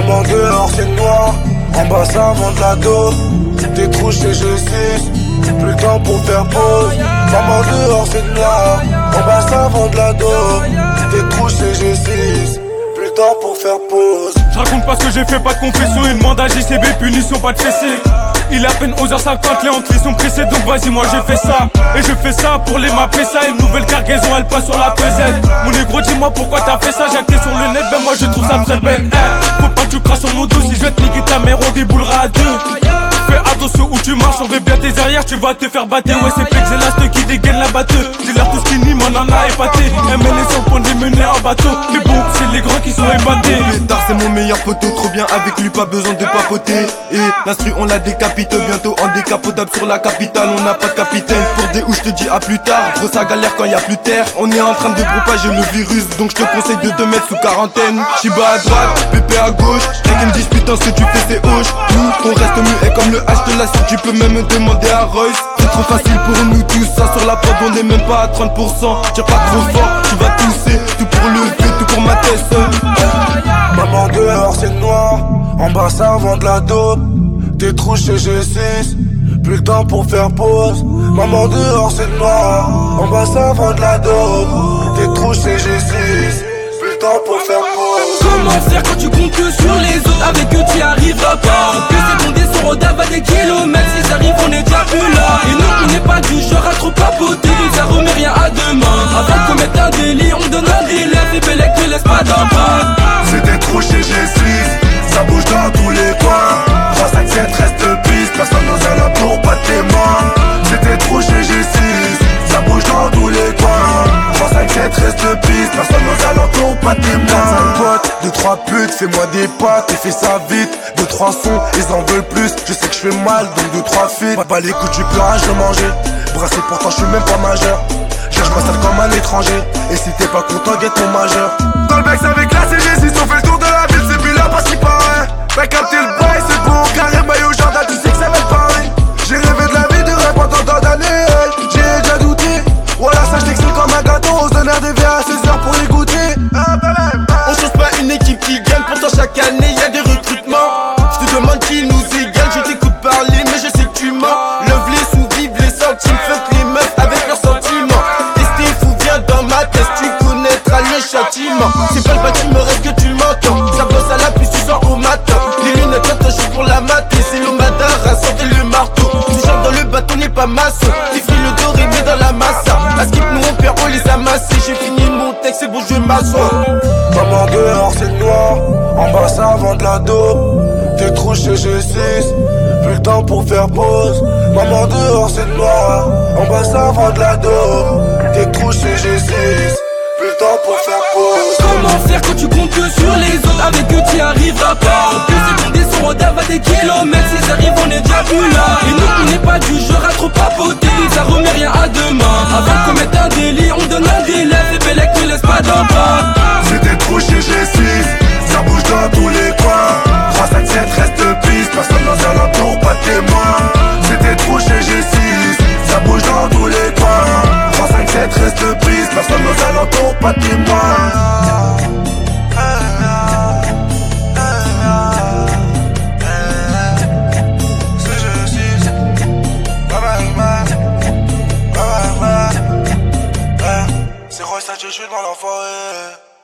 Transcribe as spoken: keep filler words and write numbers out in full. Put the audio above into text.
Maman dehors c'est noir, en bas ça vend de la dope. Des trous chez G six, plus le temps pour faire pause. Maman dehors c'est noir, en bas ça vend de la dope. Des trous chez G six, plus le temps pour faire pause. Je raconte pas ce que j'ai fait, pas de confession. Une demande à J C B, punition, pas de fessée. Il est à peine onze heures cinquante, les hantés sont pressés. Donc vas-y, moi j'ai fait ça. Et je fais ça pour les mapper ça. Une nouvelle cargaison, elle passe sur la pesette. Mon négro, dis-moi pourquoi t'as fait ça. J'ai acté sur le net, ben moi je trouve ça très bête. Hey, faut pas que tu crasses sur mon dos. Si je vais te niquer ta mère, on déboulera à deux. Fais attention où tu marches, on veut bien tes arrières, tu vas te faire battre. Ouais, c'est Plexelast qui dégaine la batteuse. Dis-leur tout ce qui nie, m'en en a épaté. M L S sur le point de les mener en bateau. Mais bon, c'est les grands qui sont épatés. Pétard, c'est mon meilleur poteau, trop bien avec lui, pas besoin de papoter. Et l'instru, on la décapite, bientôt en décapotable sur la capitale. On n'a pas de capitaine pour des où je te dis à plus tard. Gros, ça galère quand y a plus terre. On est en train de propager le virus, donc je te conseille de te mettre sous quarantaine. Chiba à droite, Pépé à gauche. Rien me dispute, ce que tu fais, c'est hoche. Nous, on reste muet comme le H de la suite, tu peux même me demander à Royce. C'est trop facile pour nous tous, ça sur la prod on est même pas à trente pour cent. Tire pas trop fort, tu vas tousser. Tout pour le vieux, tout pour ma tête. Maman dehors c'est noir, en bas ça vend de la dope. Des trous chez G six, plus le temps pour faire pause. Maman dehors c'est noir, en bas ça vend de la dope. Des trous chez G six, plus le temps pour faire pause. Comment faire quand tu comptes que sur les autres? Avec eux tu arriveras pas. Que c'est ton descend rodave à des kilomètres. Si ça arrive on est déjà plus là. Et nous on n'est pas du genre à trop papoter. Donc ça remet rien à demain. Avant de commettre un délit on donne un délai. Et Bellec te laisse pas d'un pas. C'est des trous chez G six, ça bouge dans tous les coins. trois cinq sept reste piste, personne aux alentours, pas de témoins. C'est des trous chez G six, ça bouge dans tous les coins. trois cinq sept reste piste, personne aux alentours, pas de témoins. quatre cinq potes, deux trois putes, fais-moi des pattes et fais ça vite. deux trois sons, ils en veulent plus, je sais que je fais mal, donc deux trois feats. Pas, pas les coups du plage de manger, brassé pourtant je suis même pas majeur. Cherche ma salle comme un étranger, et si t'es pas content, guette ton majeur. Dans le Bex avec la C G six, on fait le tour de la ville, c'est plus là parce qu'il paraît. Fais capter le bail, c'est bon, carré maillot Jordan, tu sais que ça va être pareil. J'ai rêvé de la vie de rap pendant tant d'années, j'ai déjà douté. Voilà, ça je t'explique comme un gâteau, on se donne R D V à seize heures pour les goûter. On change pas une équipe qui gagne, pourtant chaque année y'a des recrutements. Je te demande qui nous égale, je t'écoute parler, mais je sais que tu mens. Love les sous, vive les centimes, fuck les meufs avec leurs sentiments. Tester fou, viens dans ma tête, tu connaîtras le châtiment. C'est pas le bâtiment, reste que tu m'entends. Ça bosse à la pluie, tu sors au matin. Les lunettes, t'attaches pour la mater, c'est le madara, sortez le marteau. Tu chantes dans le bateau, n'est pas maçon. Tu fris le doré, mais dans la massa. À skip, nous on perd, on les amasse. J'ai fini mon texte, c'est bon, je m'assois. Maman dehors c'est noir, en bas ça vend de la dope. Des trous chez G six, plus le temps pour faire pause. Maman dehors c'est noir, en bas ça vend de la dope. Des trous chez G six, plus le temps pour faire pause. Comment faire quand tu comptes que sur les autres? Avec eux tu arriveras pas. Que c'est ton descend rodave à des kilomètres. Si ça arrive on est déjà plus là. Et nous on n'est pas du genre à trop papoter. Donc ça remet rien à demain. Avant de commettre un délit on donne un délai. Et Bellec te laisse pas d'un pas. C'est des trous chez G six, ça bouge dans tous les coins. trois cinq sept reste piste, personne aux alentours, pas de témoins. C'est des trous chez G six, ça bouge dans tous les coins. trois cinq sept reste piste, personne aux alentours, pas de témoins. C'est Royce, je suis dans la forêt.